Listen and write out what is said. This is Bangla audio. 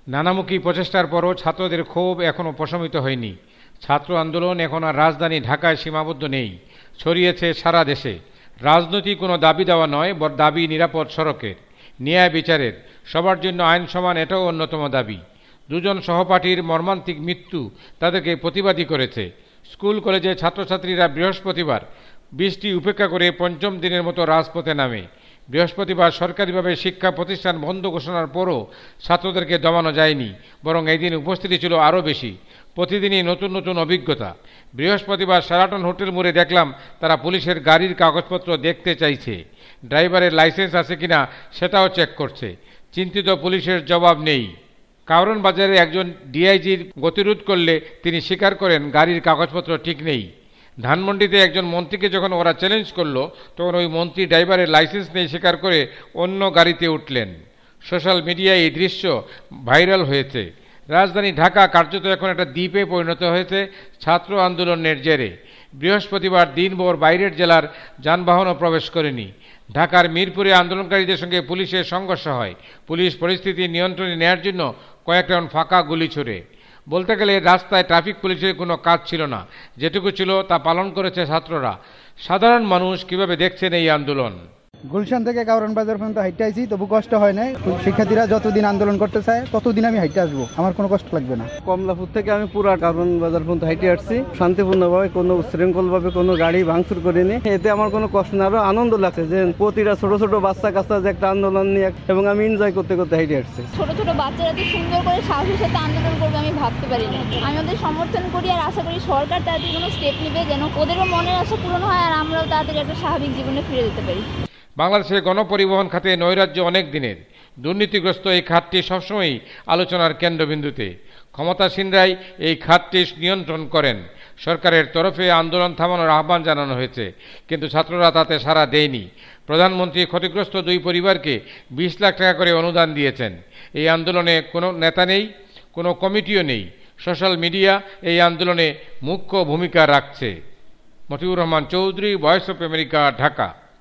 নানামুখী প্রচেষ্টার পরও ছাত্রদের ক্ষোভ এখনও প্রশমিত হয়নি। ছাত্র আন্দোলন এখন আর রাজধানী ঢাকায় সীমাবদ্ধ নেই, ছড়িয়েছে সারা দেশে। রাজনৈতিক কোনো দাবি দেওয়া নয়, বর দাবি নিরাপদ সড়কের, ন্যায় বিচারের, সবার জন্য আইন সমান, এটাও অন্যতম দাবি। দুজন সহপাঠীর মর্মান্তিক মৃত্যু তাদেরকে প্রতিবাদী করেছে। স্কুল কলেজে ছাত্রছাত্রীরা বৃহস্পতিবার বৃষ্টি উপেক্ষা করে পঞ্চম দিনের মতো রাজপথে নামে। বৃহস্পতিবার সরকারিভাবে শিক্ষা প্রতিষ্ঠান বন্ধ ঘোষণার পরও ছাত্রদেরকে দমানো যায়নি, বরং এই দিন উপস্থিতি ছিল আরও বেশি। প্রতিদিনই নতুন নতুন অভিজ্ঞতা। বৃহস্পতিবার শেরাটন হোটেল মোড়ে দেখলাম তারা পুলিশের গাড়ির কাগজপত্র দেখতে চাইছে, ড্রাইভারের লাইসেন্স আছে কিনা সেটাও চেক করছে। চিন্তিত পুলিশের জবাব নেই। কারওয়ান বাজারে একজন ডিআইজির গতিরোধ করলে তিনি স্বীকার করেন গাড়ির কাগজপত্র ঠিক নেই। ধানমন্ডিতে একজন মন্ত্রীকে যখন ওরা চ্যালেঞ্জ করলো, তখন ওই মন্ত্রী ড্রাইভারের লাইসেন্স নেই স্বীকার করে অন্য গাড়িতে উঠলেন। সোশ্যাল মিডিয়ায় এই দৃশ্য ভাইরাল হয়েছে। রাজধানী ঢাকা কার্যত এখন একটা দ্বীপে পরিণত হয়েছে ছাত্র আন্দোলনের জেরে। বৃহস্পতিবার দিনভর বাইরের জেলার যানবাহনও প্রবেশ করেনি। ঢাকার মিরপুরে আন্দোলনকারীদের সঙ্গে পুলিশের সংঘর্ষ হয়। পুলিশ পরিস্থিতি নিয়ন্ত্রণে নেয়ার জন্য কয়েক রাউন্ড ফাঁকা গুলি ছোড়ে। বলতে গেলে রাস্তায় ট্রাফিক পুলিশের কোনো কাজ ছিল না, যেটুকু ছিল তা পালন করেছে ছাত্ররা। সাধারণ মানুষ কিভাবে দেখছেন এই আন্দোলন? গুলশান থেকে কারওয়ান বাজার পর্যন্ত হাইটে আইছি, তবু কষ্ট হয় নাই। শিক্ষার্থীরা যতদিন আন্দোলন করতে চায় ততদিন আমি হাইটে আসবো, আমার কোনো কষ্ট লাগবে না। কমলাপুর থেকে আমি পুরা কারওয়ান বাজার পর্যন্ত হাইটে আসছি শান্তিপূর্ণভাবে, কোনো উচ্ছৃঙ্খলভাবে কোনো গাড়ি ভাঙচুর করিনি। এতে আমার কোনো কষ্ট না, আরো আনন্দ লাগছে যে প্রতিটা ছোট ছোট বাচ্চা কাচ্চা যে একটা আন্দোলন নিয়ে, এবং আমি এনজয় করতে করতে হাইটে আসছি। ছোট ছোট বাচ্চারা তো সুন্দর করে সাহসের সাথে আন্দোলন করবে আমি ভাবতে পারিনি। আমি ওদের সমর্থন করি আর আশা করি সরকার তাদের কোনো স্টেপ নেবে যেন ওদেরও মনের আশা পূরণ হয় আর আমরাও তাদের একটা স্বাভাবিক জীবনে ফিরে যেতে পারি। বাংলাদেশের গণপরিবহন খাতে নৈরাজ্য অনেক দিনের। দুর্নীতিগ্রস্ত এই খাতটি সবসময়ই আলোচনার কেন্দ্রবিন্দুতে। ক্ষমতাসীনরাই এই খাতটি নিয়ন্ত্রণ করেন। সরকারের তরফে আন্দোলন থামানোর আহ্বান জানানো হয়েছে, কিন্তু ছাত্ররা তাতে সাড়া দেয়নি। প্রধানমন্ত্রী ক্ষতিগ্রস্ত দুই পরিবারকে 20 লাখ টাকা করে অনুদান দিয়েছেন। এই আন্দোলনে কোনো নেতা নেই, কোনো কমিটিও নেই। সোশ্যাল মিডিয়া এই আন্দোলনে মুখ্য ভূমিকা রাখছে। Motiur Rahman Chowdhury, voice of America, Dhaka.